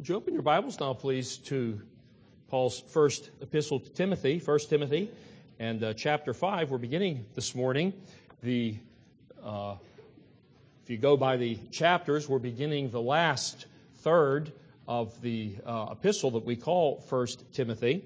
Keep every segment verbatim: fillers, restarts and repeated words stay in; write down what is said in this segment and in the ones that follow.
Would you open your Bibles now, please, to Paul's first epistle to Timothy, First Timothy, and uh, chapter five. We're beginning this morning. The uh, if you go by the chapters, we're beginning the last third of the uh, epistle that we call First Timothy.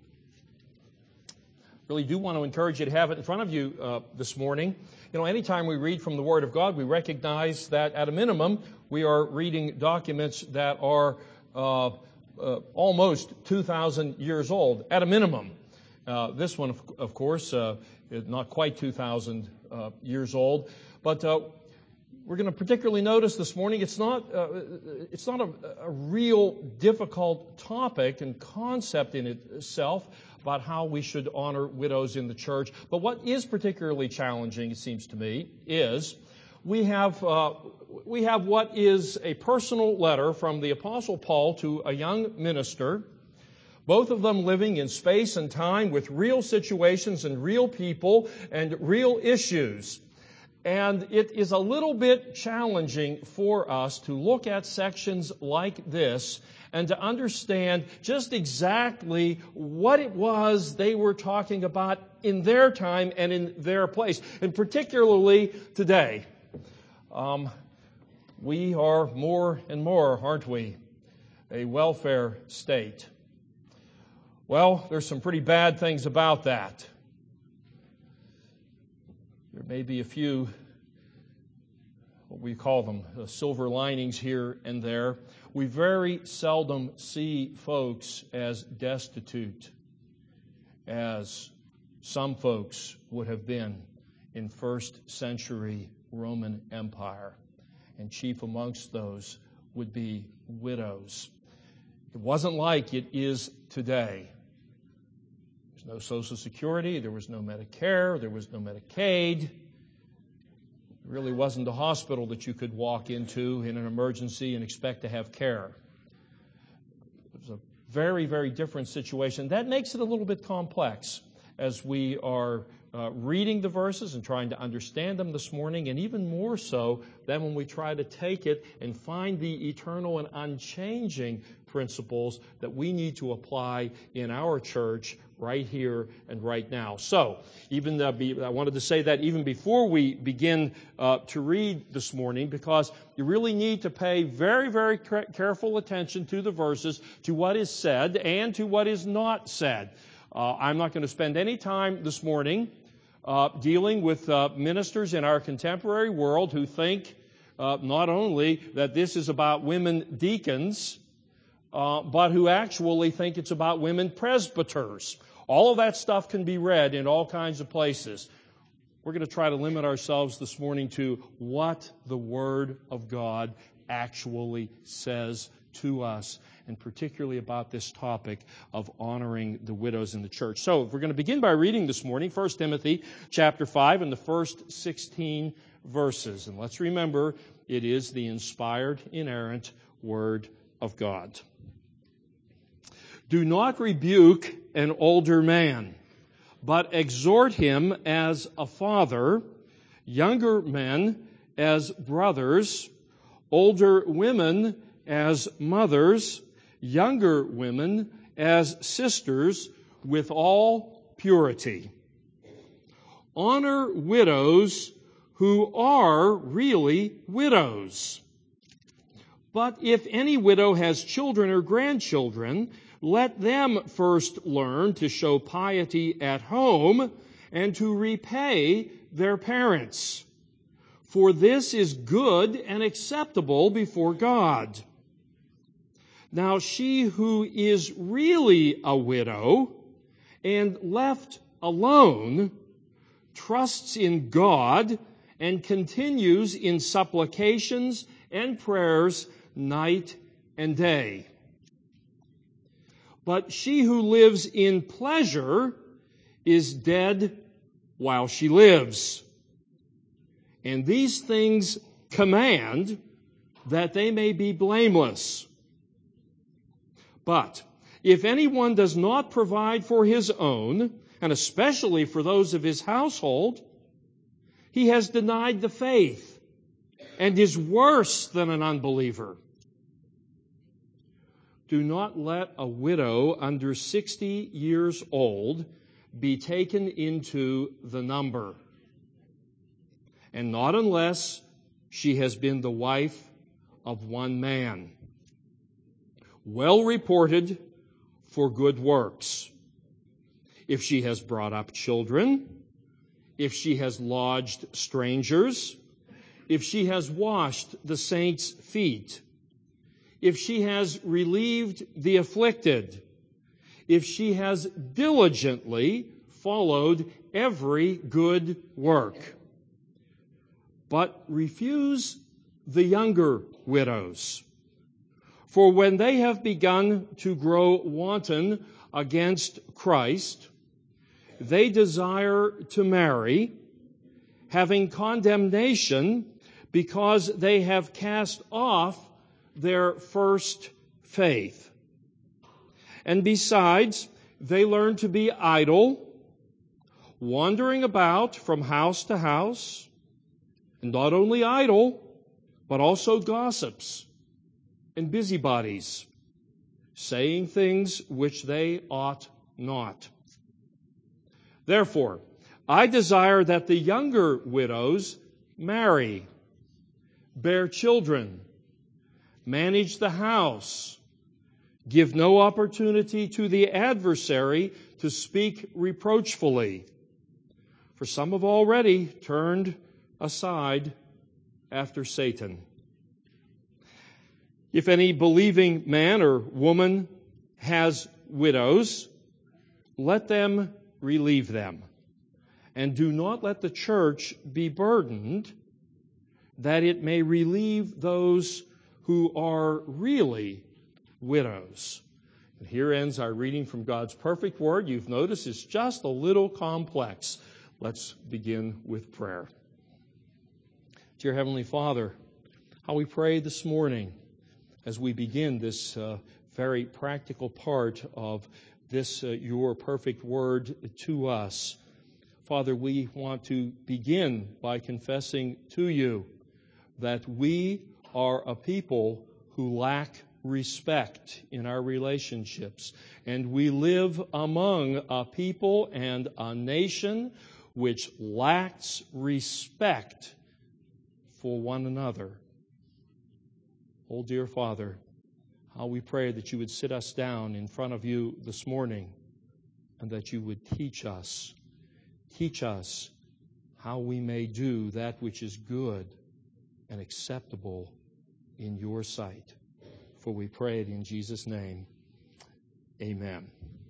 Really do want to encourage you to have it in front of you uh, this morning. You know, anytime we read from the Word of God, we recognize that at a minimum, we are reading documents that are uh, uh, almost two thousand years old, at a minimum. Uh, this one, of, of course, uh, is not quite two thousand uh, years old, but uh, we're going to particularly notice this morning it's not uh, it's not a, a real difficult topic and concept in itself about how we should honor widows in the church. But what is particularly challenging, it seems to me, is we have uh, we have what is a personal letter from the Apostle Paul to a young minister, both of them living in space and time with real situations and real people and real issues. And it is a little bit challenging for us to look at sections like this and to understand just exactly what it was they were talking about in their time and in their place. And particularly today, um, we are more and more, aren't we, a welfare state. Well, there's some pretty bad things about that. There may be a few, what we call them, uh, silver linings here and there. We very seldom see folks as destitute as some folks would have been in first century Roman Empire. And chief amongst those would be widows. It wasn't like it is today. There's no Social Security, there was no Medicare, there was no Medicaid. There really wasn't a hospital that you could walk into in an emergency and expect to have care. It was a very, very different situation. That makes it a little bit complex as we are uh, reading the verses and trying to understand them this morning, and even more so than when we try to take it and find the eternal and unchanging principles that we need to apply in our church right here and right now. So, even uh, be, I wanted to say that even before we begin uh, to read this morning, because you really need to pay very, very careful attention to the verses, to what is said and to what is not said. Uh, I'm not going to spend any time this morning uh, dealing with uh, ministers in our contemporary world who think uh, not only that this is about women deacons, uh, but who actually think it's about women presbyters. All of that stuff can be read in all kinds of places. We're going to try to limit ourselves this morning to what the Word of God actually says to us, and particularly about this topic of honoring the widows in the church. So, we're going to begin by reading this morning First Timothy chapter five and the first sixteen verses. And let's remember, it is the inspired, inerrant Word of God. Do not rebuke an older man, but exhort him as a father, younger men as brothers, older women as mothers, younger women as sisters, with all purity. Honor widows who are really widows. But if any widow has children or grandchildren, let them first learn to show piety at home and to repay their parents. For this is good and acceptable before God. Now she who is really a widow and left alone trusts in God and continues in supplications and prayers night and day. But she who lives in pleasure is dead while she lives. And these things command that they may be blameless. But if anyone does not provide for his own, and especially for those of his household, he has denied the faith and is worse than an unbeliever. do not let a widow under sixty years old be taken into the number, and not unless she has been the wife of one man, well reported for good works. If she has brought up children, if she has lodged strangers, if she has washed the saints' feet, if she has relieved the afflicted, if she has diligently followed every good work. But refuse the younger widows. For when they have begun to grow wanton against Christ, they desire to marry, having condemnation because they have cast off their first faith. And besides, they learn to be idle, wandering about from house to house, and not only idle, but also gossips and busybodies, saying things which they ought not. Therefore, I desire that the younger widows marry, bear children, manage the house, give no opportunity to the adversary to speak reproachfully. For some have already turned aside after Satan. If any believing man or woman has widows, let them relieve them. And do not let the church be burdened, that it may relieve those who are really widows. And here ends our reading from God's perfect word. You've noticed it's just a little complex. Let's begin with prayer. Dear Heavenly Father, how we pray this morning as we begin this uh, very practical part of this, uh, your perfect word to us. Father, we want to begin by confessing to you that we are a people who lack respect in our relationships, and we live among a people and a nation which lacks respect for one another. Oh, dear Father, how we pray that you would sit us down in front of you this morning and that you would teach us, teach us how we may do that which is good and acceptable in your sight. For we pray it in Jesus' name. Amen.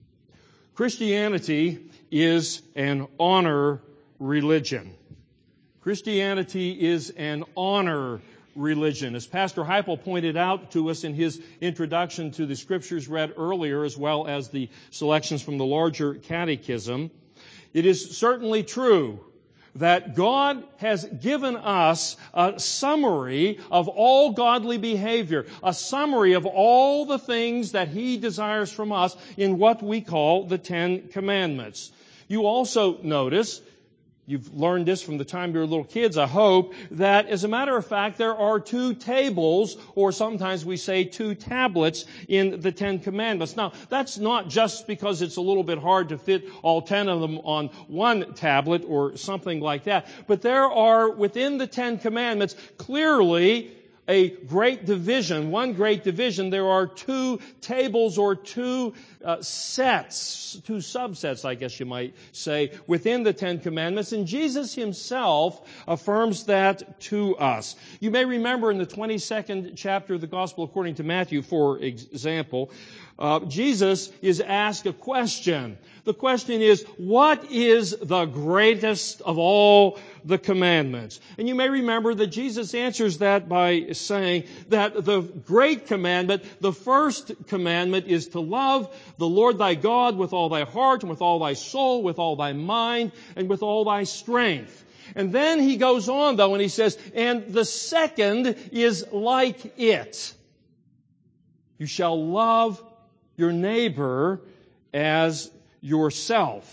Christianity is an honor religion. Christianity is an honor religion. As Pastor Heipel pointed out to us in his introduction to the scriptures read earlier, as well as the selections from the larger catechism, it is certainly true that God has given us a summary of all godly behavior, a summary of all the things that He desires from us in what we call the Ten Commandments. You also notice, you've learned this from the time you were little kids, I hope, that as a matter of fact, there are two tables, or sometimes we say two tablets, in the Ten Commandments. Now, that's not just because it's a little bit hard to fit all ten of them on one tablet or something like that, but there are, within the Ten Commandments, clearly a great division, one great division. There are two tables or two uh, sets, two subsets, I guess you might say, within the Ten Commandments. And Jesus Himself affirms that to us. You may remember in the twenty-second chapter of the Gospel according to Matthew, for example, uh, Jesus is asked a question. The question is, what is the greatest of all the commandments? And you may remember that Jesus answers that by saying that the great commandment, the first commandment, is to love the Lord thy God with all thy heart and with all thy soul, with all thy mind, and with all thy strength. And then he goes on, though, and he says, and the second is like it. You shall love your neighbor as yourself.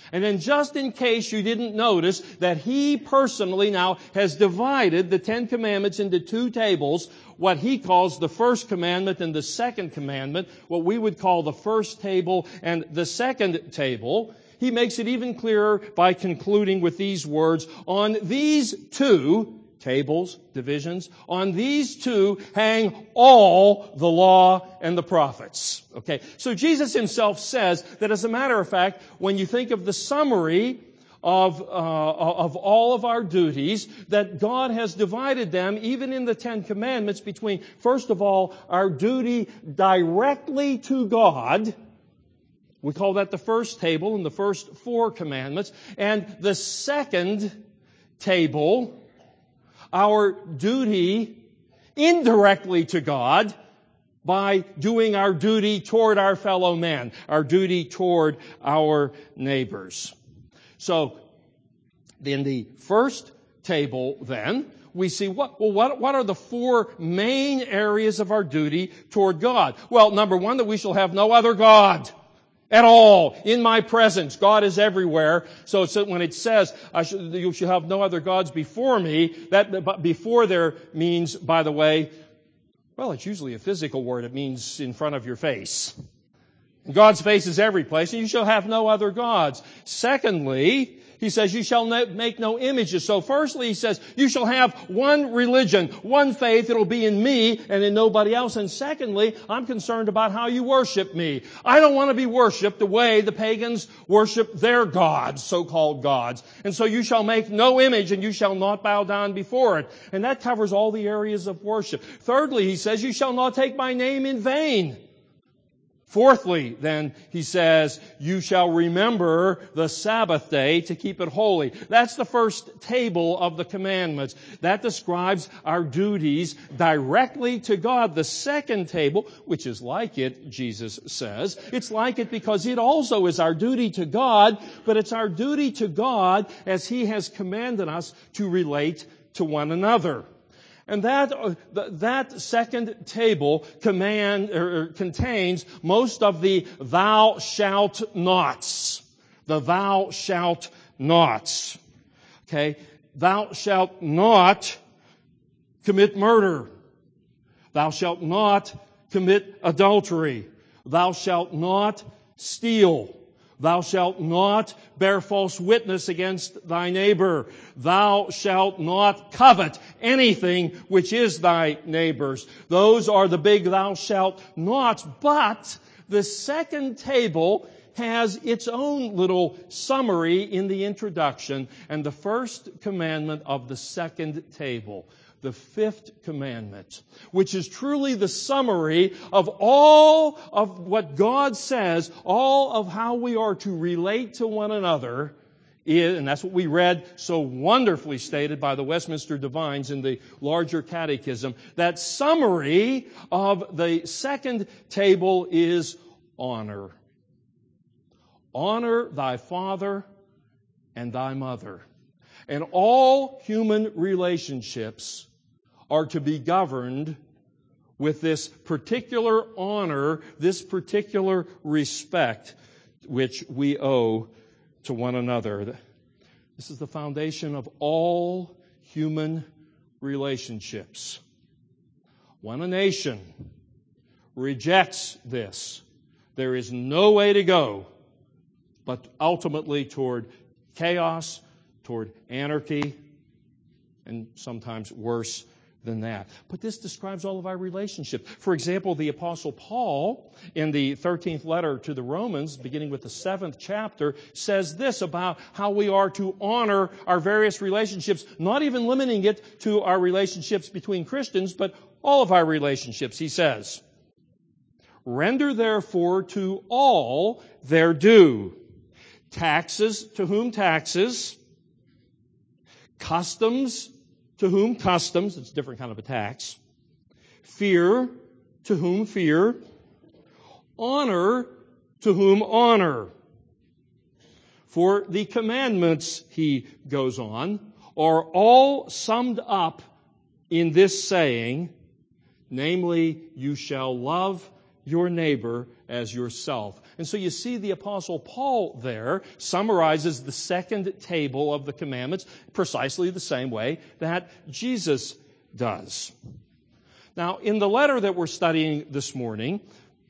And then just in case you didn't notice that He personally now has divided the Ten Commandments into two tables, what He calls the first commandment and the second commandment, what we would call the first table and the second table. He makes it even clearer by concluding with these words, on these two tables, divisions, on these two hang all the law and the prophets. Okay, so Jesus Himself says that, as a matter of fact, when you think of the summary of, uh, of all of our duties, that God has divided them, even in the Ten Commandments, between, first of all, our duty directly to God. We call that the first table in the first four commandments. And the second table, our duty indirectly to God by doing our duty toward our fellow man, our duty toward our neighbors. So, in the first table then, we see what, well, what, what are the four main areas of our duty toward God? Well, number one, that we shall have no other God at all in my presence. God is everywhere. So, so when it says, I should, you shall have no other gods before me, that before there means, by the way, well, it's usually a physical word. It means in front of your face. God's face is every place, and you shall have no other gods. Secondly, He says, you shall make no images. So firstly, He says, you shall have one religion, one faith. It'll be in me and in nobody else. And secondly, I'm concerned about how you worship me. I don't want to be worshipped the way the pagans worship their gods, so-called gods. And so you shall make no image, and you shall not bow down before it. And that covers all the areas of worship. Thirdly, He says, you shall not take my name in vain. Fourthly, then, He says, you shall remember the Sabbath day to keep it holy. That's the first table of the commandments. That describes our duties directly to God. The second table, which is like it, Jesus says, it's like it because it also is our duty to God, but it's our duty to God as He has commanded us to relate to one another. And that, uh, that second table command, or, or contains most of the thou shalt nots. The thou shalt nots. Okay? Thou shalt not commit murder. Thou shalt not commit adultery. Thou shalt not steal. Thou shalt not bear false witness against thy neighbor. Thou shalt not covet anything which is thy neighbor's. Those are the big thou shalt nots. But the second table has its own little summary in the introduction, and the first commandment of the second table, the fifth commandment, which is truly the summary of all of what God says, all of how we are to relate to one another, is, and that's what we read so wonderfully stated by the Westminster Divines in the larger catechism. That summary of the second table is honor. Honor thy father and thy mother. And all human relationships are to be governed with this particular honor, this particular respect which we owe to one another. This is the foundation of all human relationships. When a nation rejects this, there is no way to go but ultimately toward chaos, toward anarchy, and sometimes worse than that. But this describes all of our relationships. For example, the Apostle Paul, in the thirteenth letter to the Romans, beginning with the seventh chapter, says this about how we are to honor our various relationships, not even limiting it to our relationships between Christians, but all of our relationships. He says, render therefore to all their due. Taxes, to whom taxes. Customs, to whom customs. It's a different kind of a tax. Fear, to whom fear. Honor, to whom honor. For the commandments, he goes on, are all summed up in this saying, namely, you shall love your neighbor as yourself. And so you see the Apostle Paul there summarizes the second table of the commandments precisely the same way that Jesus does. Now, in the letter that we're studying this morning,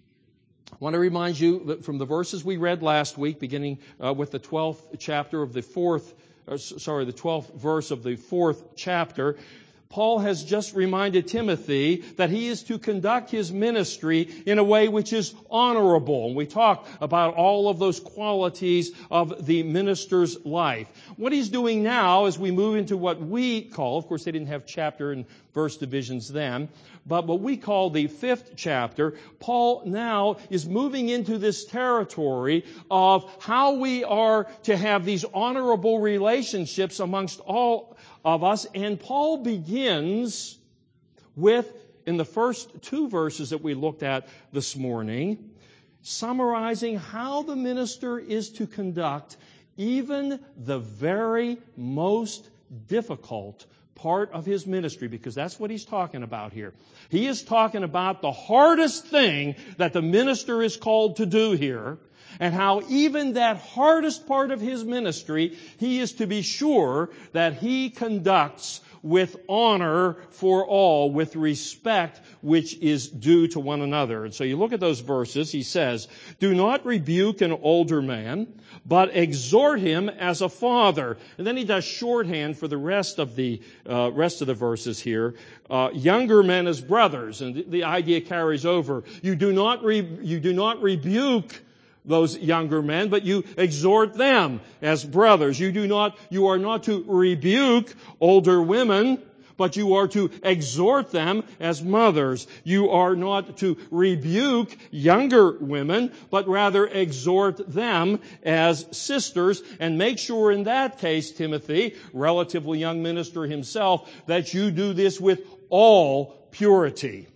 I want to remind you that from the verses we read last week, beginning uh, with the twelfth chapter of the fourth, uh, sorry, the twelfth verse of the fourth chapter, Paul has just reminded Timothy that he is to conduct his ministry in a way which is honorable. And we talk about all of those qualities of the minister's life. What he's doing now as we move into what we call, of course they didn't have chapter and verse divisions then, but what we call the fifth chapter, Paul now is moving into this territory of how we are to have these honorable relationships amongst all of us. And Paul begins with, in the first two verses that we looked at this morning, summarizing how the minister is to conduct even the very most difficult part of his ministry, because that's what he's talking about here. He is talking about the hardest thing that the minister is called to do here, and how even that hardest part of his ministry, he is to be sure that he conducts with honor for all, with respect which is due to one another. And so you look at those verses, he says, "Do not rebuke an older man, but exhort him as a father." And then he does shorthand for the rest of the uh, rest of the verses here. Uh, younger men as brothers, and the, the idea carries over. You do not re- you do not rebuke those younger men, but you exhort them as brothers. You do not, you are not to rebuke older women, but you are to exhort them as mothers. You are not to rebuke younger women, but rather exhort them as sisters. And make sure in that case, Timothy, relatively young minister himself, that you do this with all purity.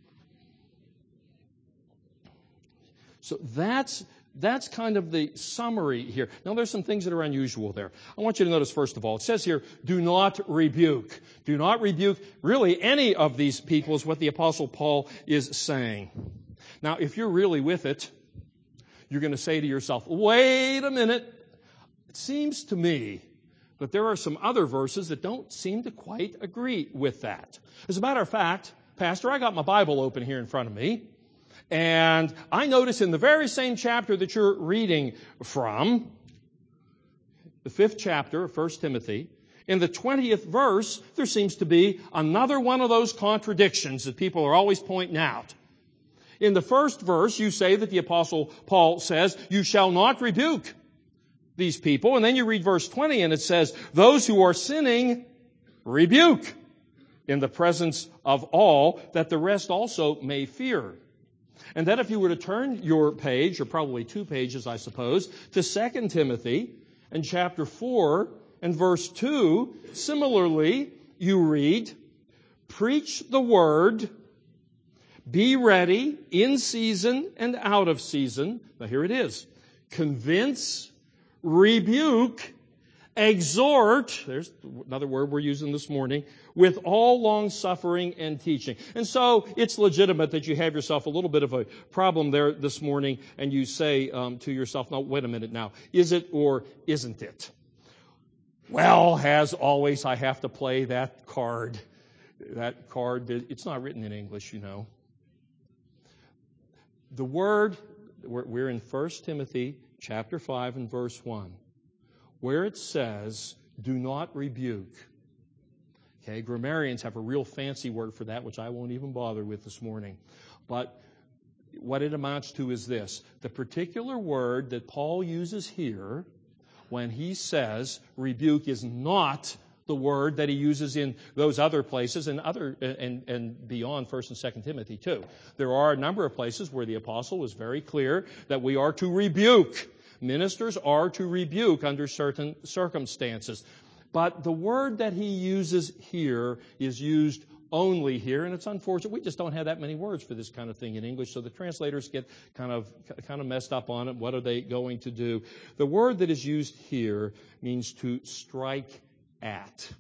So that's That's kind of the summary here. Now, there's some things that are unusual there. I want you to notice, first of all, it says here, do not rebuke. Do not rebuke really any of these people is what the Apostle Paul is saying. Now, if you're really with it, you're going to say to yourself, wait a minute. It seems to me that there are some other verses that don't seem to quite agree with that. As a matter of fact, Pastor, I got my Bible open here in front of me. And I notice in the very same chapter that you're reading from, the fifth chapter of First Timothy, in the twentieth verse, there seems to be another one of those contradictions that people are always pointing out. In the first verse, you say that the Apostle Paul says, you shall not rebuke these people. And then you read verse twenty and it says, those who are sinning, rebuke in the presence of all, that the rest also may fear. And then if you were to turn your page, or probably two pages, I suppose, to Second Timothy and chapter four and verse two, similarly, you read, preach the word, be ready in season and out of season. Now here it is. Convince, rebuke, exhort, there's another word we're using this morning, with all long-suffering and teaching. And so it's legitimate that you have yourself a little bit of a problem there this morning and you say um, to yourself, no, wait a minute now, is it or isn't it? Well, as always, I have to play that card. That card, it's not written in English, you know. The word, we're in First Timothy chapter five and verse one. Where it says, do not rebuke. Okay, grammarians have a real fancy word for that, which I won't even bother with this morning. But what it amounts to is this. The particular word that Paul uses here, when he says rebuke, is not the word that he uses in those other places and other and, and beyond First and Second Timothy too. There are a number of places where the apostle was very clear that we are to rebuke. Ministers are to rebuke under certain circumstances. But the word that he uses here is used only here, and it's unfortunate. We just don't have that many words for this kind of thing in English, so the translators get kind of kind of messed up on it. What are they going to do? The word that is used here means to strike at.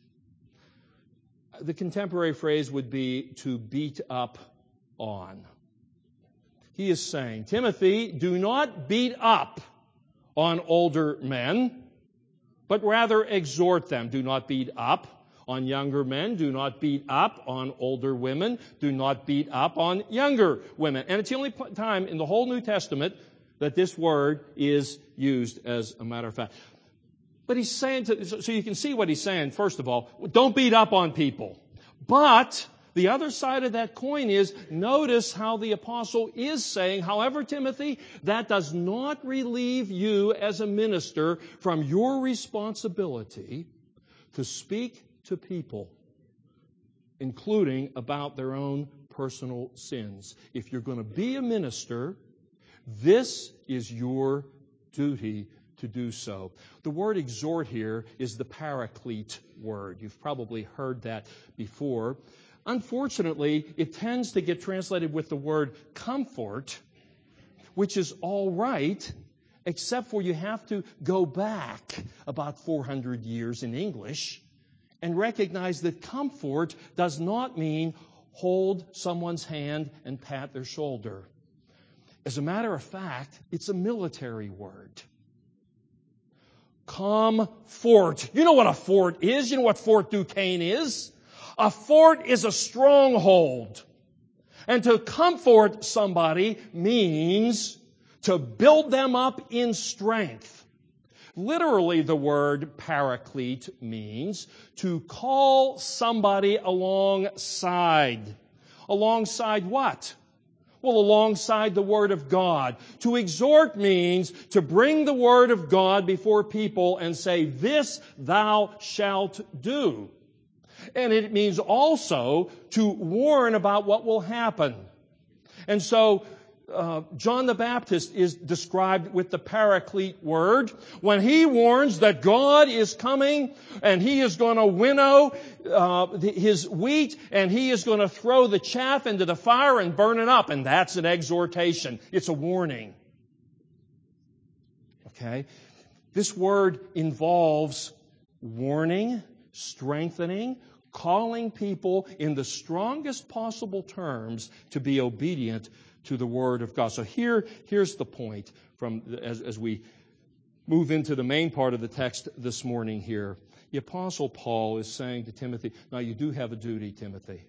The contemporary phrase would be to beat up on. he is saying, Timothy, do not beat up on older men, but rather exhort them. Do not beat up on younger men. Do not beat up on older women. Do not beat up on younger women. And it's the only time in the whole New Testament that this word is used, as a matter of fact. But he's saying, to, so you can see what he's saying, first of all, don't beat up on people. But the other side of that coin is, notice how the apostle is saying, however, Timothy, that does not relieve you as a minister from your responsibility to speak to people, including about their own personal sins. If you're going to be a minister, this is your duty to do so. The word exhort here is the paraclete word. You've probably heard that before. Unfortunately, it tends to get translated with the word comfort, which is all right, except for you have to go back about four hundred years in English and recognize that comfort does not mean hold someone's hand and pat their shoulder. As a matter of fact, it's a military word. Comfort. You know what a fort is? You know what Fort Duquesne is? A fort is a stronghold. And to comfort somebody means to build them up in strength. Literally, the word paraclete means to call somebody alongside. Alongside what? Well, alongside the Word of God. To exhort means to bring the Word of God before people and say, this thou shalt do. And it means also to warn about what will happen. And so, uh, John the Baptist is described with the paraclete word when he warns that God is coming and he is going to winnow uh, his wheat and he is going to throw the chaff into the fire and burn it up. And that's an exhortation. It's a warning. Okay? This word involves warning, strengthening, calling people in the strongest possible terms to be obedient to the Word of God. So here, here's the point from as, as we move into the main part of the text this morning here. The Apostle Paul is saying to Timothy, now you do have a duty, Timothy.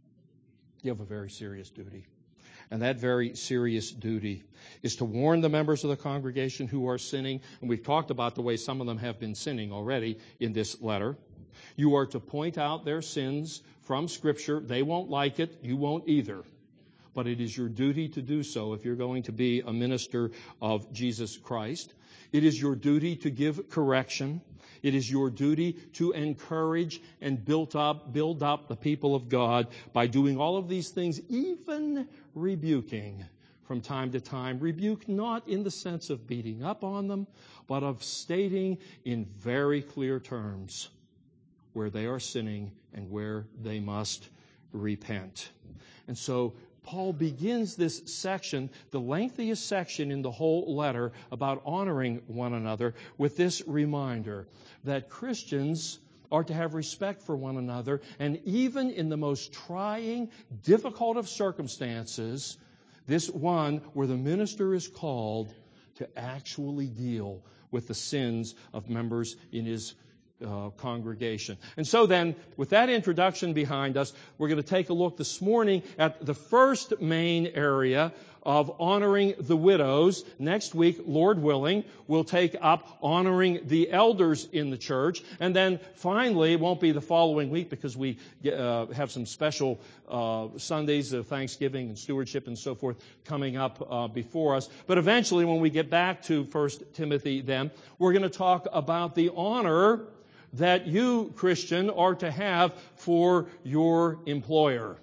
You have a very serious duty. And that very serious duty is to warn the members of the congregation who are sinning. And we've talked about the way some of them have been sinning already in this letter. You are to point out their sins from Scripture. They won't like it. You won't either. But it is your duty to do so if you're going to be a minister of Jesus Christ. It is your duty to give correction. It is your duty to encourage and build up, build up the people of God by doing all of these things, even rebuking from time to time. Rebuke not in the sense of beating up on them, but of stating in very clear terms where they are sinning and where they must repent. And so Paul begins this section, the lengthiest section in the whole letter, about honoring one another with this reminder that Christians are to have respect for one another, and even in the most trying, difficult of circumstances, this one where the minister is called to actually deal with the sins of members in his Uh, congregation. And so then, with that introduction behind us, we're going to take a look this morning at the first main area of honoring the widows. Next week, Lord willing, we'll take up honoring the elders in the church. And then finally, it won't be the following week because we uh, have some special uh, Sundays of Thanksgiving and stewardship and so forth coming up uh, before us. But eventually, when we get back to First Timothy then, we're going to talk about the honor that you, Christian, are to have for your employer.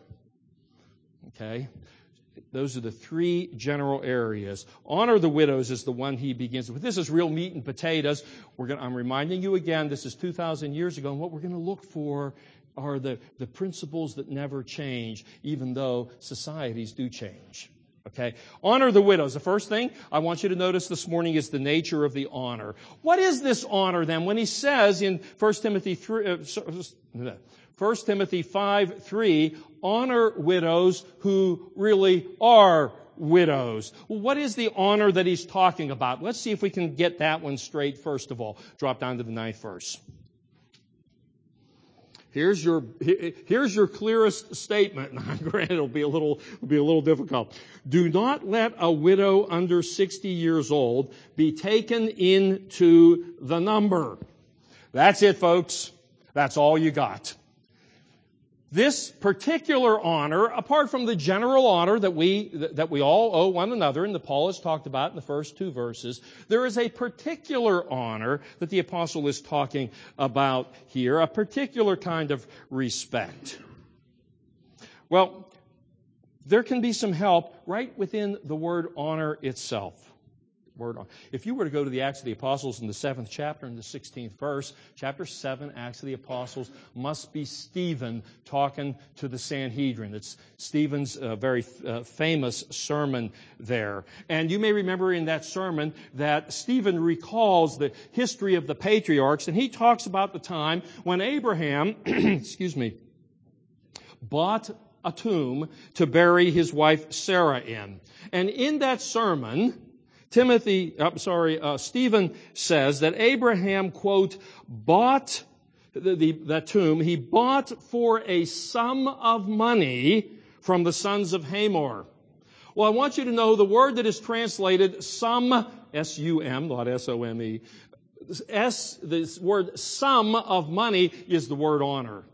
Okay? Those are the three general areas. Honor the widows is the one he begins with. This is real meat and potatoes. We're going to, I'm reminding you again, this is two thousand years ago, and what we're going to look for are the, the principles that never change, even though societies do change. Okay? Honor the widows. The first thing I want you to notice this morning is the nature of the honor. What is this honor then? When he says in First Timothy three, uh, First Timothy five three, honor widows who really are widows. Well, what is the honor that he's talking about? Let's see if we can get that one straight first of all. Drop down to the ninth verse. Here's your, here's your clearest statement. Granted, it'll be a little, it'll be a little difficult. Do not let a widow under sixty years old be taken into the number. That's it, folks. That's all you got. This particular honor, apart from the general honor that we, that we all owe one another, and that Paul has talked about in the first two verses, there is a particular honor that the apostle is talking about here, a particular kind of respect. Well, there can be some help right within the word honor itself. Word on. If you were to go to the Acts of the Apostles in the seventh chapter and the sixteenth verse, chapter seven, Acts of the Apostles, must be Stephen talking to the Sanhedrin. It's Stephen's uh, very uh, famous sermon there. And you may remember in that sermon that Stephen recalls the history of the patriarchs, and he talks about the time when Abraham, excuse me, bought a tomb to bury his wife Sarah in. And in that sermon, Timothy, I'm sorry, uh, Stephen says that Abraham, quote, bought the, the, that tomb, he bought for a sum of money from the sons of Hamor. Well, I want you to know the word that is translated sum, S U M, not S O M E, S, this word sum of money is the word honor.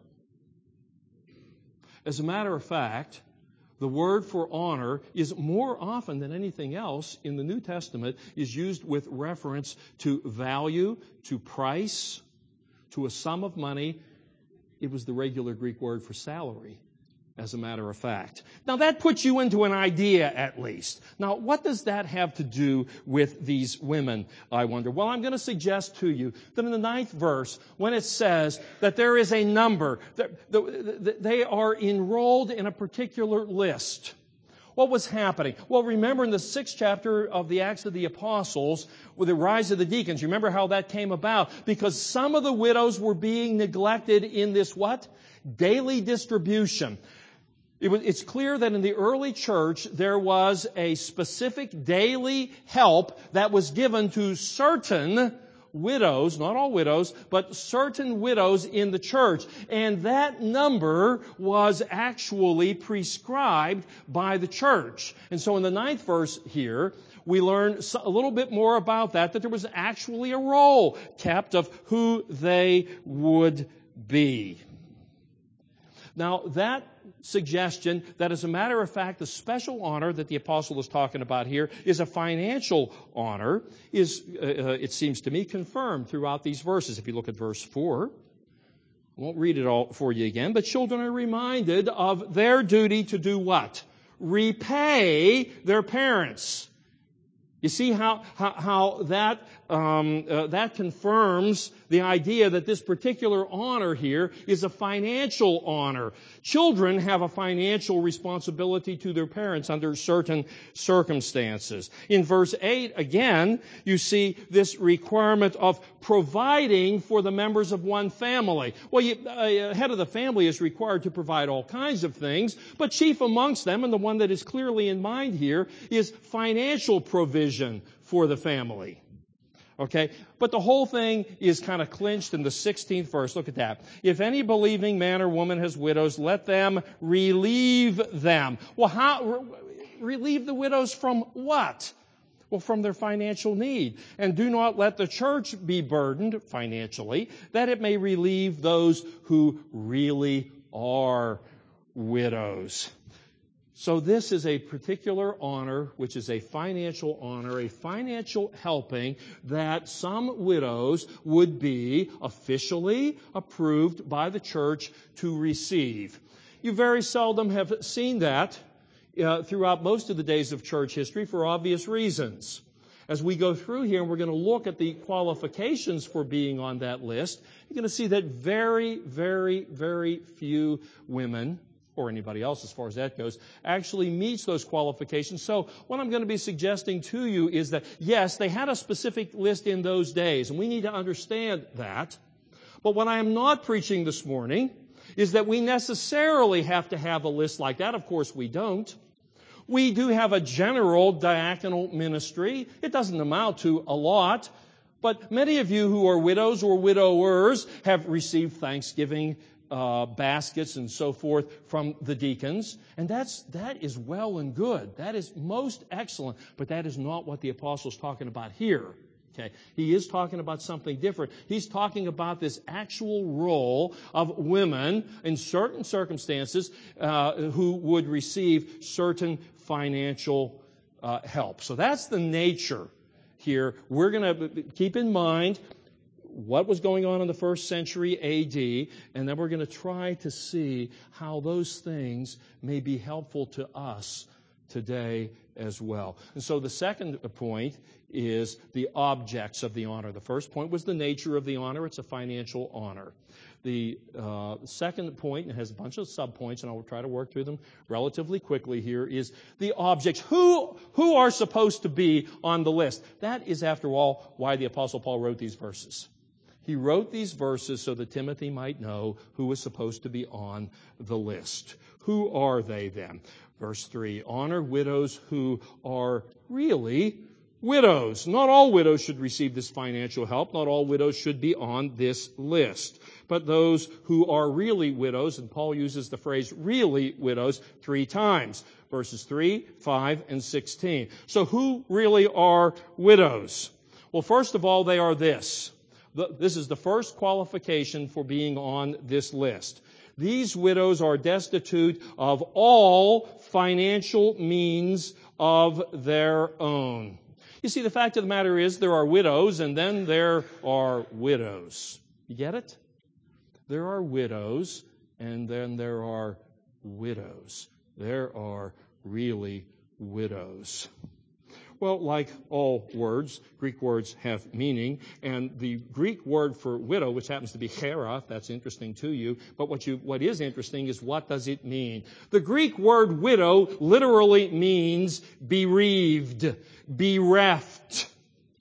As a matter of fact, the word for honor is more often than anything else in the New Testament is used with reference to value, to price, to a sum of money. It was the regular Greek word for salary, as a matter of fact. Now that puts you into an idea at least. Now what does that have to do with these women, I wonder? Well, I'm going to suggest to you that in the ninth verse, when it says that there is a number, that they are enrolled in a particular list. What was happening? Well, remember in the sixth chapter of the Acts of the Apostles, with the rise of the deacons, you remember how that came about? Because some of the widows were being neglected in this what? Daily distribution. It was, it's clear that in the early church there was a specific daily help that was given to certain widows, not all widows, but certain widows in the church. And that number was actually prescribed by the church. And so in the ninth verse here, we learn a little bit more about that, that there was actually a roll kept of who they would be. Now, that suggestion that, as a matter of fact, the special honor that the apostle is talking about here is a financial honor, is, uh, it seems to me, confirmed throughout these verses. If you look at verse four, I won't read it all for you again, but children are reminded of their duty to do what? Repay their parents. You see how how, how that um, uh, that confirms the idea that this particular honor here is a financial honor. Children have a financial responsibility to their parents under certain circumstances. In verse eight, again, you see this requirement of providing for the members of one family. Well, you, a head of the family is required to provide all kinds of things, but chief amongst them, and the one that is clearly in mind here, is financial provision for the family. Okay? But the whole thing is kind of clinched in the sixteenth verse. Look at that. If any believing man or woman has widows, let them relieve them. Well, how, relieve the widows from what? Well, from their financial need. And do not let the church be burdened financially, that it may relieve those who really are widows. So this is a particular honor, which is a financial honor, a financial helping that some widows would be officially approved by the church to receive. You very seldom have seen that uh, throughout most of the days of church history for obvious reasons. As we go through here and we're going to look at the qualifications for being on that list, you're going to see that very, very, very few women, or anybody else as far as that goes, actually meets those qualifications. So what I'm going to be suggesting to you is that, yes, they had a specific list in those days, and we need to understand that. But what I am not preaching this morning is that we necessarily have to have a list like that. Of course we don't. We do have a general diaconal ministry. It doesn't amount to a lot, but many of you who are widows or widowers have received Thanksgiving uh, baskets and so forth from the deacons, and that's that is well and good. That is most excellent, but that is not what the apostle's talking about here. Okay. He is talking about something different. He's talking about this actual role of women in certain circumstances uh, who would receive certain financial uh, help. So that's the nature here. We're going to keep in mind what was going on in the first century A D, and then we're going to try to see how those things may be helpful to us today as well. And so the second point is the objects of the honor. The first point was the nature of the honor. It's a financial honor. The uh, second point, and it has a bunch of subpoints, and I'll try to work through them relatively quickly here, is the objects. Who, who are supposed to be on the list? That is, after all, why the Apostle Paul wrote these verses. He wrote these verses so that Timothy might know who was supposed to be on the list. Who are they then? Verse three, honor widows who are really widows. Not all widows should receive this financial help. Not all widows should be on this list. But those who are really widows, and Paul uses the phrase really widows three times. Verses three, five, and sixteen. So who really are widows? Well, first of all, they are this. This is the first qualification for being on this list. These widows are destitute of all financial means of their own. You see, the fact of the matter is there are widows and then there are widows. You get it? There are widows and then there are widows. There are really widows. Well, like all words, Greek words have meaning, and the Greek word for widow, which happens to be chera, if that's interesting to you, but what you what is interesting is what does it mean? The Greek word widow literally means bereaved, bereft,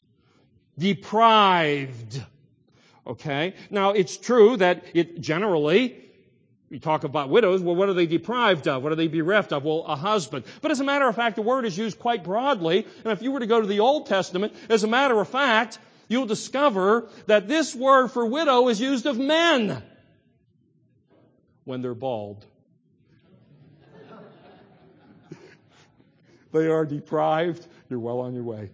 deprived. Okay? Now, it's true that it generally, we talk about widows, well, what are they deprived of? What are they bereft of? Well, a husband. But as a matter of fact, the word is used quite broadly. And if you were to go to the Old Testament, as a matter of fact, you'll discover that this word for widow is used of men when they're bald. They are deprived. You're well on your way.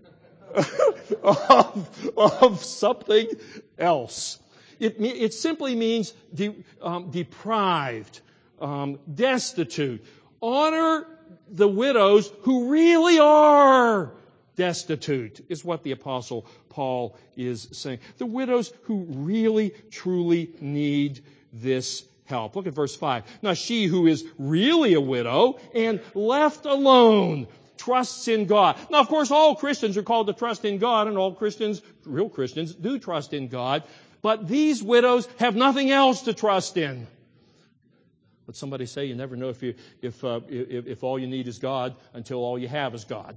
of, of something else. It, it simply means de, um, deprived, um, destitute. Honor the widows who really are destitute, is what the Apostle Paul is saying. The widows who really, truly need this help. Look at verse five. Now she who is really a widow and left alone trusts in God. Now, of course, all Christians are called to trust in God, and all Christians, real Christians, do trust in God. But these widows have nothing else to trust in. But somebody say you never know if you if, uh, if if all you need is God until all you have is God.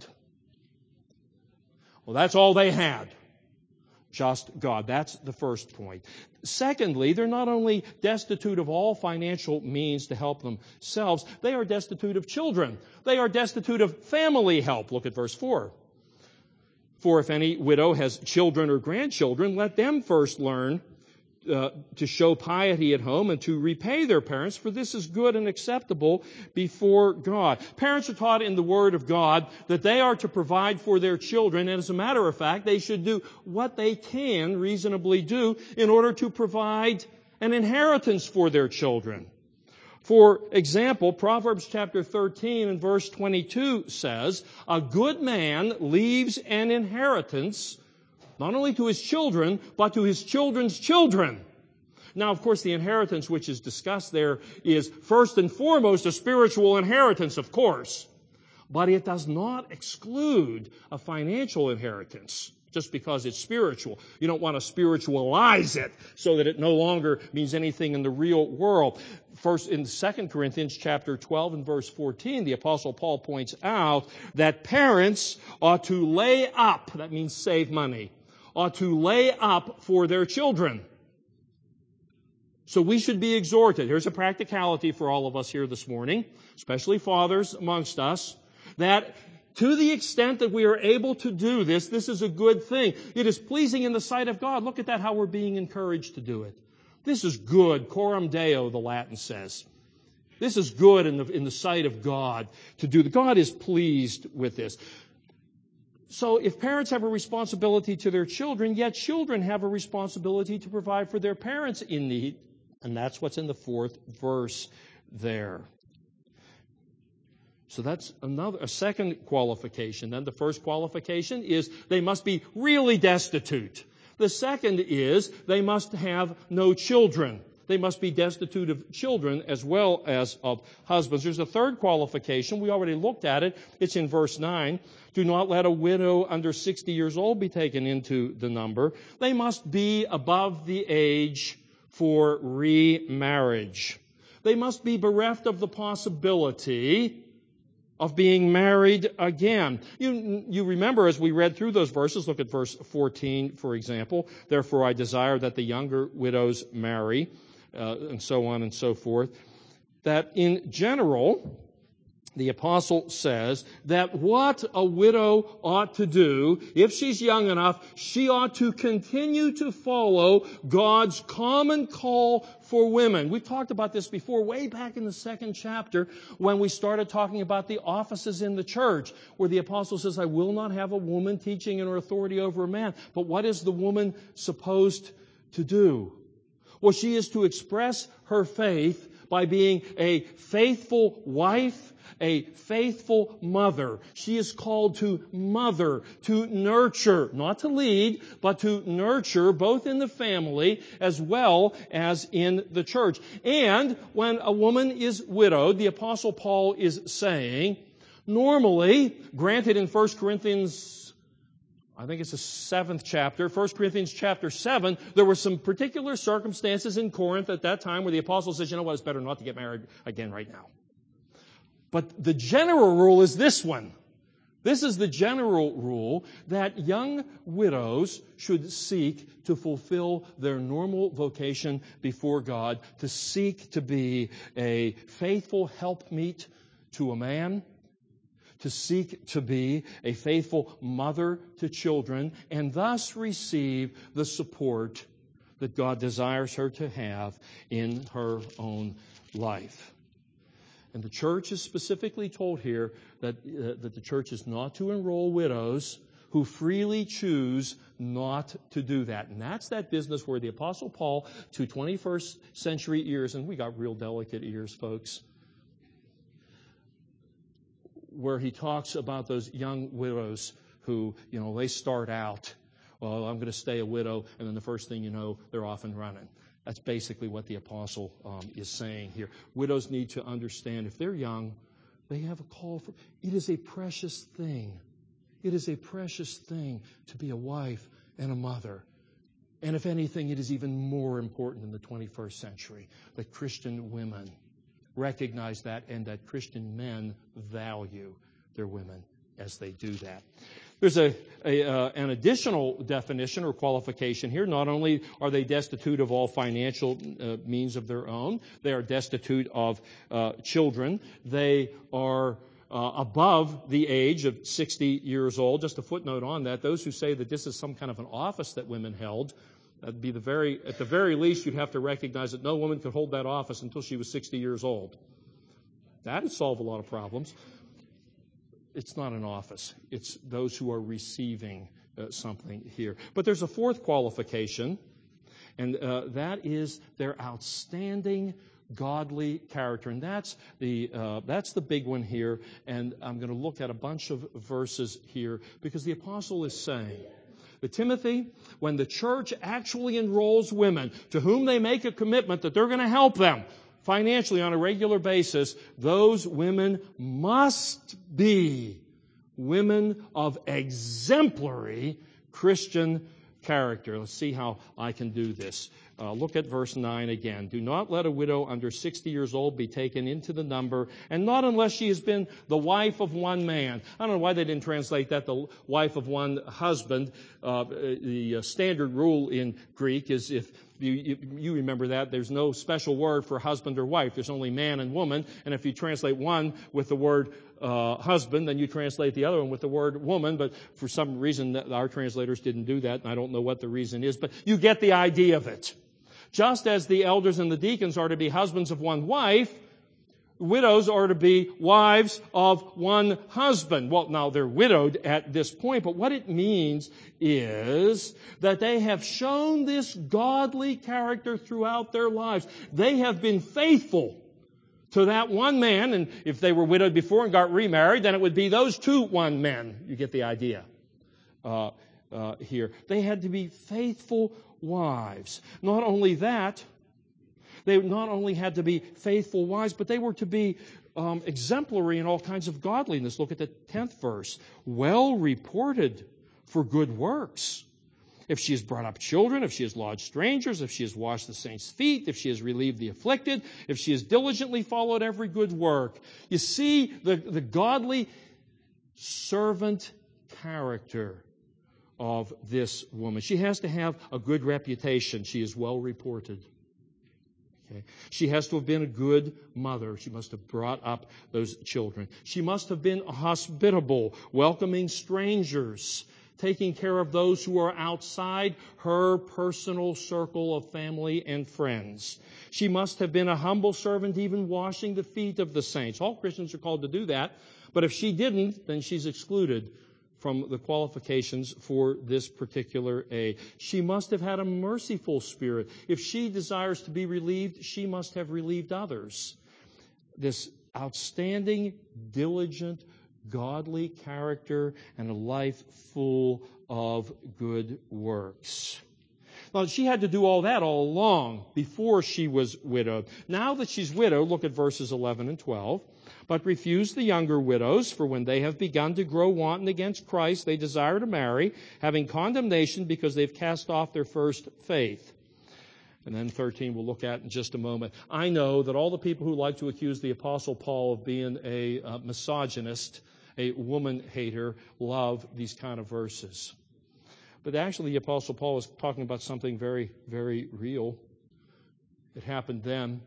Well, that's all they had. Just God. That's the first point. Secondly, they're not only destitute of all financial means to help themselves, they are destitute of children. They are destitute of family help. Look at verse four. For if any widow has children or grandchildren, let them first learn uh, to show piety at home and to repay their parents, for this is good and acceptable before God. Parents are taught in the Word of God that they are to provide for their children, and as a matter of fact, they should do what they can reasonably do in order to provide an inheritance for their children. For example, Proverbs chapter thirteen and verse twenty-two says, a good man leaves an inheritance not only to his children, but to his children's children. Now, of course, the inheritance which is discussed there is first and foremost a spiritual inheritance, of course. But it does not exclude a financial inheritance. Just because it's spiritual. You don't want to spiritualize it so that it no longer means anything in the real world. First, in Second Corinthians chapter twelve and verse fourteen, the Apostle Paul points out that parents ought to lay up, that means save money, ought to lay up for their children. So we should be exhorted. Here's a practicality for all of us here this morning, especially fathers amongst us. that to the extent that we are able to do this, this is a good thing. It is pleasing in the sight of God. Look at that, how we're being encouraged to do it. This is good. Coram Deo, the Latin says. This is good in the, in the sight of God to do. God is pleased with this. So if parents have a responsibility to their children, yet children have a responsibility to provide for their parents in need. And that's what's in the fourth verse there. So that's another, a second qualification. Then the first qualification is they must be really destitute. The second is they must have no children. They must be destitute of children as well as of husbands. There's a third qualification. We already looked at it. It's in verse nine. Do not let a widow under sixty years old be taken into the number. They must be above the age for remarriage. They must be bereft of the possibility of being married again. You, you remember as we read through those verses, look at verse fourteen, for example. Therefore I desire that the younger widows marry, uh, and so on and so forth. That in general, the apostle says that what a widow ought to do, if she's young enough, she ought to continue to follow God's common call for women. We've talked about this before, way back in the second chapter, when we started talking about the offices in the church, where the apostle says, I will not have a woman teaching in her authority over a man. But what is the woman supposed to do? Well, she is to express her faith by being a faithful wife, a faithful mother. She is called to mother, to nurture, not to lead, but to nurture both in the family as well as in the church. And when a woman is widowed, the Apostle Paul is saying, normally, granted in First Corinthians, I think it's the seventh chapter, First Corinthians chapter seven, there were some particular circumstances in Corinth at that time where the apostle says, you know what, it's better not to get married again right now. But the general rule is this one. This is the general rule that young widows should seek to fulfill their normal vocation before God, to seek to be a faithful helpmeet to a man, to seek to be a faithful mother to children, and thus receive the support that God desires her to have in her own life. And the church is specifically told here that, uh, that the church is not to enroll widows who freely choose not to do that. And that's that business where the Apostle Paul, to twenty-first century ears, and we got real delicate ears, folks, where he talks about those young widows who, you know, they start out, well, I'm going to stay a widow, and then the first thing you know, they're off and running. That's basically what the apostle um, is saying here. Widows need to understand if they're young, they have a call for, it is a precious thing. It is a precious thing to be a wife and a mother. And if anything, it is even more important in the twenty-first century that Christian women recognize that and that Christian men value their women as they do that. There's a, a uh, an additional definition or qualification here. Not only are they destitute of all financial uh, means of their own, they are destitute of uh, children. They are uh, above the age of sixty years old. Just a footnote on that, those who say that this is some kind of an office that women held, that'd be the very, at the very least, you'd have to recognize that no woman could hold that office until she was sixty years old. That would solve a lot of problems. It's not an office. It's those who are receiving uh, something here. But there's a fourth qualification, and uh, that is their outstanding godly character. And that's the uh, that's the big one here. And I'm going to look at a bunch of verses here because the apostle is saying that Timothy, when the church actually enrolls women to whom they make a commitment that they're going to help them financially on a regular basis, those women must be women of exemplary Christian character. Let's see how I can do this. Uh, look at verse nine again. Do not let a widow under sixty years old be taken into the number, and not unless she has been the wife of one man. I don't know why they didn't translate that the wife of one husband. Uh, the uh, standard rule in Greek is if you, you, you remember that, there's no special word for husband or wife. There's only man and woman. And if you translate one with the word uh, husband, then you translate the other one with the word woman, but for some reason our translators didn't do that, and I don't know what the reason is, but you get the idea of it. Just as the elders and the deacons are to be husbands of one wife, widows are to be wives of one husband. Well, now they're widowed at this point, but what it means is that they have shown this godly character throughout their lives. They have been faithful to that one man, and if they were widowed before and got remarried, then it would be those two one men. You get the idea uh, uh, here. They had to be faithful wives. Not only that, they not only had to be faithful wives, but they were to be um, exemplary in all kinds of godliness. Look at the tenth verse. Well reported for good works. If she has brought up children, if she has lodged strangers, if she has washed the saints' feet, if she has relieved the afflicted, if she has diligently followed every good work. You see the, the godly servant character of this woman. She has to have a good reputation. She is well reported. Okay. She has to have been a good mother. She must have brought up those children. She must have been hospitable, welcoming strangers, taking care of those who are outside her personal circle of family and friends. She must have been a humble servant, even washing the feet of the saints. All Christians are called to do that, but if she didn't, then she's excluded from the qualifications for this particular age. She must have had a merciful spirit. If she desires to be relieved, she must have relieved others. This outstanding, diligent, godly character and a life full of good works. Now, she had to do all that all along before she was widowed. Now that she's widowed, look at verses eleven and twelve. But refuse the younger widows, for when they have begun to grow wanton against Christ, they desire to marry, having condemnation because they've cast off their first faith. And then thirteen we'll look at in just a moment. I know that all the people who like to accuse the Apostle Paul of being a uh, misogynist, a woman hater, love these kind of verses. But actually the Apostle Paul is talking about something very, very real. It happened then.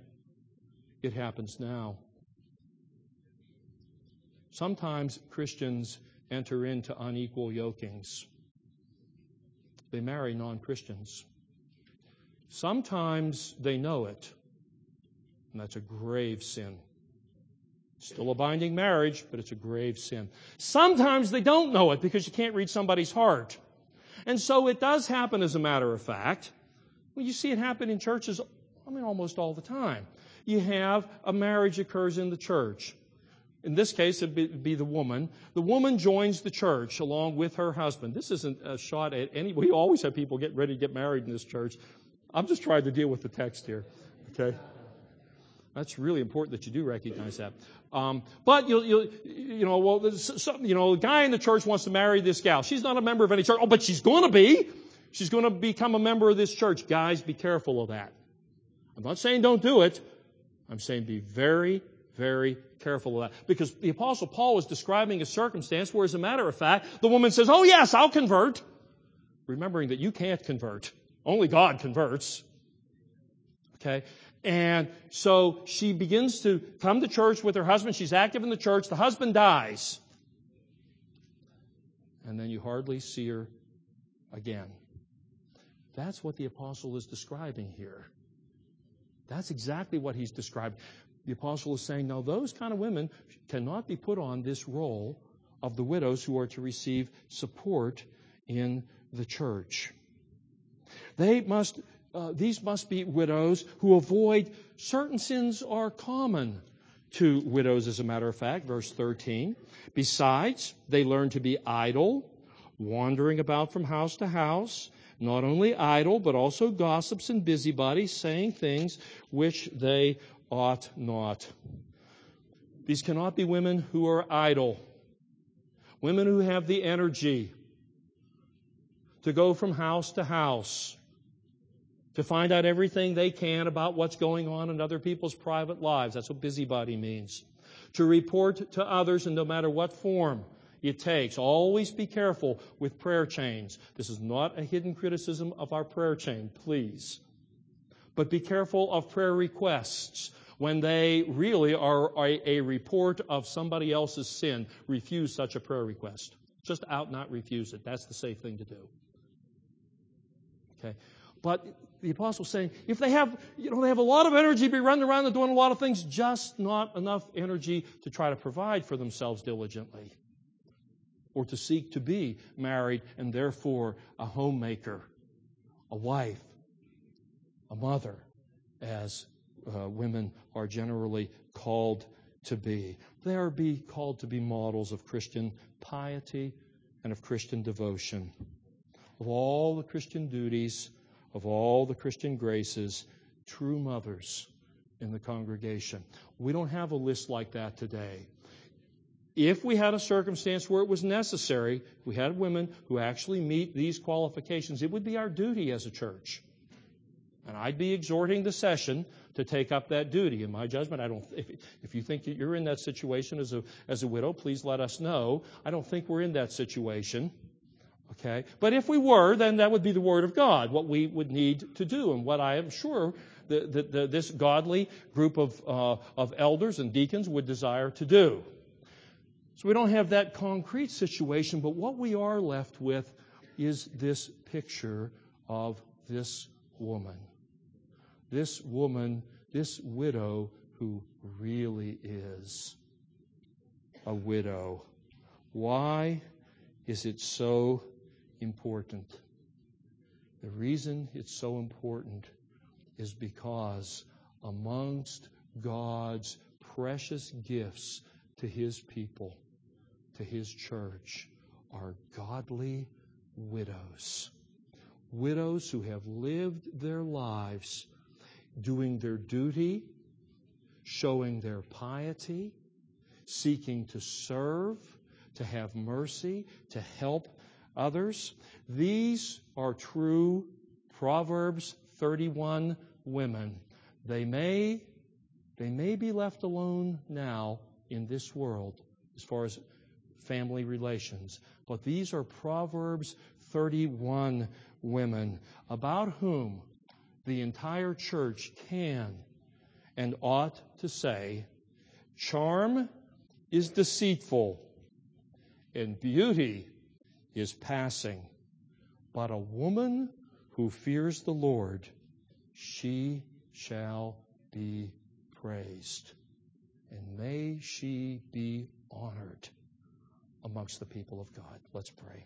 It happens now. Sometimes Christians enter into unequal yokings. They marry non-Christians. Sometimes they know it, and that's a grave sin. Still a binding marriage, but it's a grave sin. Sometimes they don't know it because you can't read somebody's heart. And so it does happen, as a matter of fact. Well, you see it happen in churches, I mean, almost all the time. You have a marriage occurs in the church. In this case, it would be the woman. The woman joins the church along with her husband. This isn't a shot at any... We always have people get ready to get married in this church. I'm just trying to deal with the text here. Okay? That's really important that you do recognize that. Um, but, you'll, you'll, you know, well, some, you know, a guy in the church wants to marry this gal. She's not a member of any church. Oh, but she's going to be. She's going to become a member of this church. Guys, be careful of that. I'm not saying don't do it. I'm saying be very, very careful of that. Because the Apostle Paul was describing a circumstance where, as a matter of fact, the woman says, oh, yes, I'll convert. Remembering that you can't convert. Only God converts. Okay? And so she begins to come to church with her husband. She's active in the church. The husband dies. And then you hardly see her again. That's what the apostle is describing here. That's exactly what he's described. The apostle is saying, now those kind of women cannot be put on this role of the widows who are to receive support in the church. They must, uh, these must be widows who avoid certain sins are common to widows, as a matter of fact, verse thirteen. Besides, they learn to be idle, wandering about from house to house, not only idle, but also gossips and busybodies, saying things which they ought not. These cannot be women who are idle, women who have the energy to go from house to house, to find out everything they can about what's going on in other people's private lives. That's what busybody means. To report to others in no matter what form it takes. Always be careful with prayer chains. This is not a hidden criticism of our prayer chain, please. But be careful of prayer requests. when they really are a, a report of somebody else's sin, refuse such a prayer request. Just out not refuse it. That's the safe thing to do. Okay. But the apostle's saying, if they have, you know, they have a lot of energy to be running around and doing a lot of things, just not enough energy to try to provide for themselves diligently, or to seek to be married and therefore a homemaker, a wife, a mother, as uh, women are generally called to be. They are be called to be models of Christian piety and of Christian devotion. Of all the Christian duties, of all the Christian graces, true mothers in the congregation. We don't have a list like that today. If we had a circumstance where it was necessary, we had women who actually meet these qualifications, it would be our duty as a church. And I'd be exhorting the session to take up that duty. In my judgment, I don't. If, if you think you're in that situation as a as a widow, please let us know. I don't think we're in that situation. Okay, but if we were, then that would be the Word of God, what we would need to do, and what I am sure that the, the, this godly group of uh, of elders and deacons would desire to do. So we don't have that concrete situation, but what we are left with is this picture of this woman. This woman, this widow who really is a widow. Why is it so important? The reason it's so important is because amongst God's precious gifts to His people, to His church, are godly widows. Widows who have lived their lives doing their duty, showing their piety, seeking to serve, to have mercy, to help others. These are true Proverbs thirty-one women. They may, they may be left alone now in this world as far as family relations, but these are Proverbs thirty-one women about whom the entire church can and ought to say, charm is deceitful and beauty is passing, but a woman who fears the Lord, she shall be praised, and may she be honored amongst the people of God. Let's pray.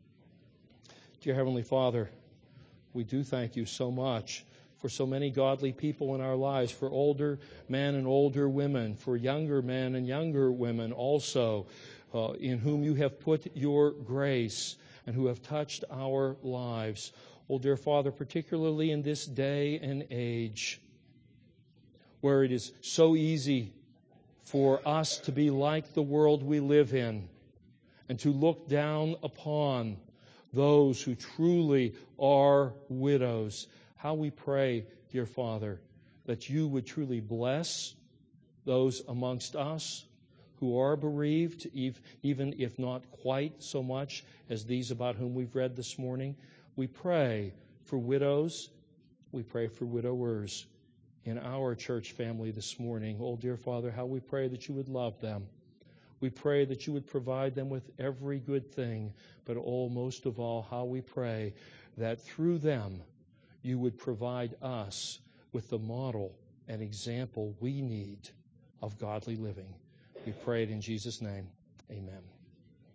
Dear Heavenly Father, we do thank you so much for so many godly people in our lives, for older men and older women, for younger men and younger women also, uh, in whom you have put your grace and who have touched our lives. Oh, dear Father, particularly in this day and age, where it is so easy for us to be like the world we live in and to look down upon those who truly are widows. How we pray, dear Father, that you would truly bless those amongst us who are bereaved, even if not quite so much as these about whom we've read this morning. We pray for widows. We pray for widowers in our church family this morning. Oh, dear Father, how we pray that you would love them. We pray that you would provide them with every good thing, but oh, most of all, how we pray that through them you would provide us with the model and example we need of godly living. We pray it in Jesus' name. Amen.